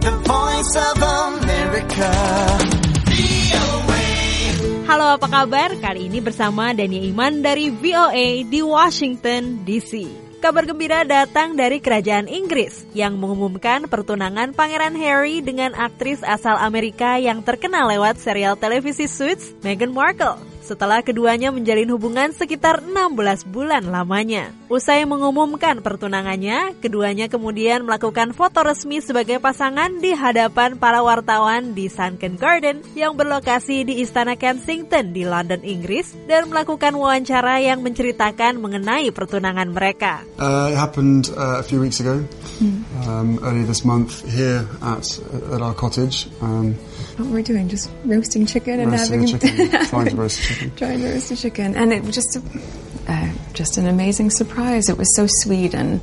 the voice of America. Halo, apa kabar? Kali ini bersama Dania Iman dari VOA di Washington, D.C. Kabar gembira datang dari kerajaan Inggris yang mengumumkan pertunangan Pangeran Harry dengan aktris asal Amerika yang terkenal lewat serial televisi Suits, Meghan Markle. Setelah keduanya menjalin hubungan sekitar 16 bulan lamanya. Usai mengumumkan pertunangannya, keduanya kemudian melakukan foto resmi sebagai pasangan di hadapan para wartawan di Sunken Garden yang berlokasi di Istana Kensington di London, Inggris, dan melakukan wawancara yang menceritakan mengenai pertunangan mereka. It happened a few weeks ago, early this month here at our cottage. What we're doing, just roasting chicken and Trying to roast chicken. Trying to roast a chicken, and it was just an amazing surprise. It was so sweet and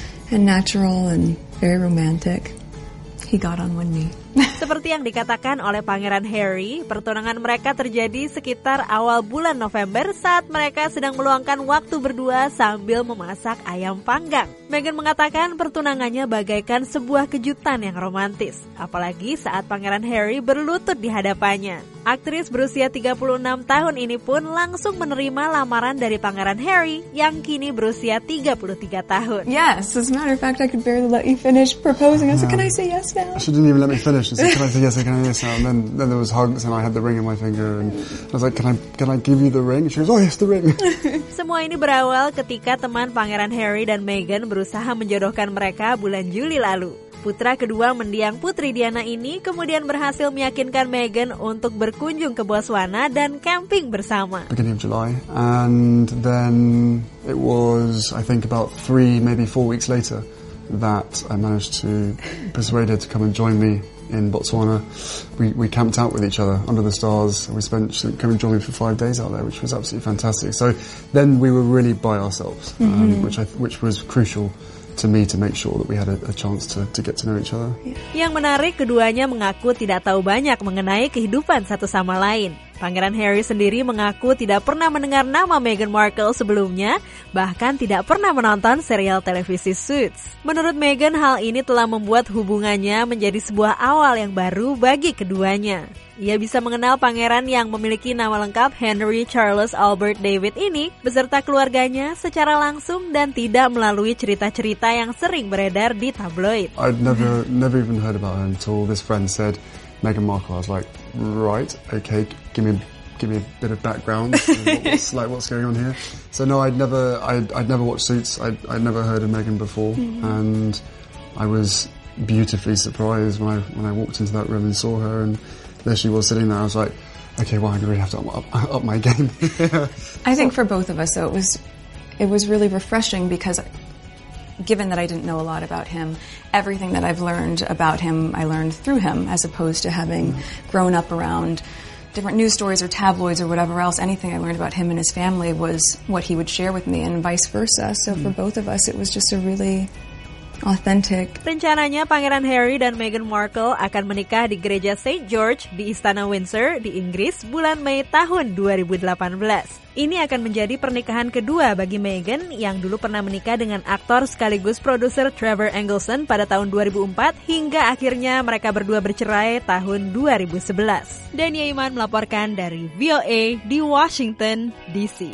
natural and very romantic. He got on one knee. Seperti yang dikatakan oleh Pangeran Harry, pertunangan mereka terjadi sekitar awal bulan November saat mereka sedang meluangkan waktu berdua sambil memasak ayam panggang. Meghan mengatakan pertunangannya bagaikan sebuah kejutan yang romantis, apalagi saat Pangeran Harry berlutut di hadapannya. Aktris berusia 36 tahun ini pun langsung menerima lamaran dari Pangeran Harry yang kini berusia 33 tahun. Yes, as a matter of fact, I could barely let you finish proposing. I said, can I say yes now? She didn't even let me finish. She said, can I say yes, can I yes now? And then there was hugs and I had the ring in my finger and I was like, can I give you the ring? She goes, oh yes, the ring. Semua ini berawal ketika teman Pangeran Harry dan Meghan berusaha menjodohkan mereka bulan Juli lalu. Putra kedua mendiang Putri Diana ini kemudian berhasil meyakinkan Meghan untuk berkunjung ke Botswana dan camping bersama. Beginning of July, and then it was, I think, about 3, maybe 4 weeks later that I managed to persuade her to come and join me in Botswana. We camped out with each other under the stars. We she came and joined me for 5 days out there, which was absolutely fantastic. So then we were really by ourselves, which was crucial to me to make sure that we had a chance to get to know each other. Yang menarik, keduanya mengaku tidak tahu banyak mengenai kehidupan satu sama lain. Pangeran Harry sendiri mengaku tidak pernah mendengar nama Meghan Markle sebelumnya, bahkan tidak pernah menonton serial televisi Suits. Menurut Meghan, hal ini telah membuat hubungannya menjadi sebuah awal yang baru bagi keduanya. Ia bisa mengenal pangeran yang memiliki nama lengkap Henry Charles Albert David ini beserta keluarganya secara langsung dan tidak melalui cerita-cerita yang sering beredar di tabloid. I'd never even heard about her until this friend said Meghan Markle. I was like, right, okay, give me a bit of background. What's going on here? So no, I'd never watched Suits. I'd never heard of Meghan before, and I was beautifully surprised when I walked into that room and saw her, and there she was sitting there. I was like, okay, well, I really have to up my game. I think for both of us, though, it was really refreshing because given that I didn't know a lot about him, everything that I've learned about him, I learned through him, as opposed to having grown up around different news stories or tabloids or whatever else. Anything I learned about him and his family was what he would share with me, and vice versa. So for both of us, it was just a really authentic. Rencananya Pangeran Harry dan Meghan Markle akan menikah di Gereja St. George di Istana Windsor di Inggris bulan Mei tahun 2018. Ini akan menjadi pernikahan kedua bagi Meghan yang dulu pernah menikah dengan aktor sekaligus produser Trevor Engelson pada tahun 2004 hingga akhirnya mereka berdua bercerai tahun 2011. Dania Iman melaporkan dari VOA di Washington, D.C.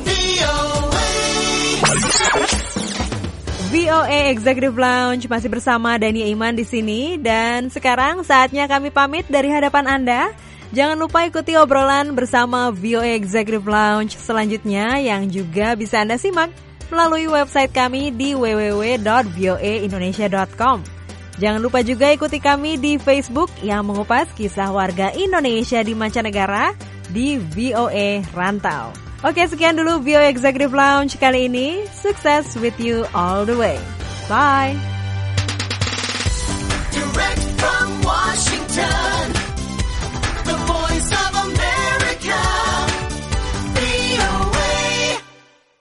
VOA Executive Lounge masih bersama Dania Iman di sini dan sekarang saatnya kami pamit dari hadapan Anda. Jangan lupa ikuti obrolan bersama VOA Executive Lounge selanjutnya yang juga bisa Anda simak melalui website kami di www.voaindonesia.com. Jangan lupa juga ikuti kami di Facebook yang mengupas kisah warga Indonesia di mancanegara di VOA Rantau. Oke, sekian dulu VOA Executive Lounge kali ini. Sukses with you all the way. Bye!